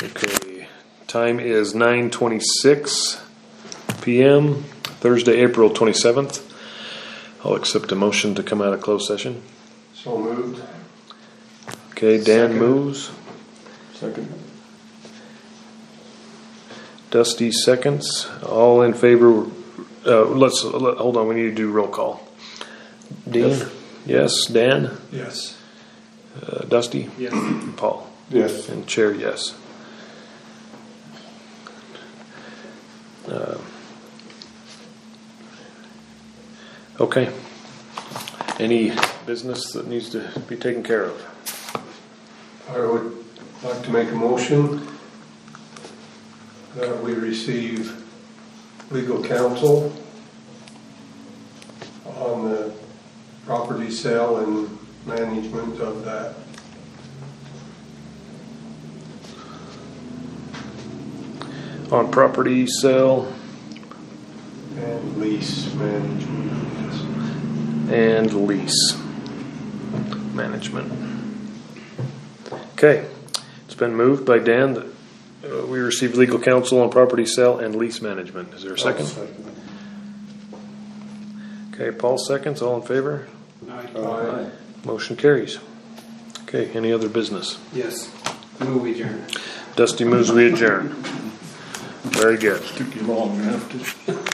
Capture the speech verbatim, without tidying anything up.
Okay, time is nine twenty-six p m Thursday, April twenty-seventh. I'll accept a motion to come out of closed session. So moved. Okay, Dan Second. moves. Second. Dusty seconds. All in favor? Uh, let's let, hold on. We need to do roll call. Dean, yes. Yes. Dan, Yes. uh, Dusty, Yes. Paul, Yes. and Chair. Yes. Uh, okay. Any business that needs to be taken care of? I would like to make a motion that we receive legal counsel on the property sale and management of that. On property sale And lease management, yes. and lease management. Okay, it's been moved by Dan that uh, we received legal counsel on property sale and lease management. Is there a second? Okay, Paul seconds. All in favor? Aye. Motion carries. Okay, any other business? Yes. Move adjourn. Dusty moves we adjourn. Very good. Took you long enough to.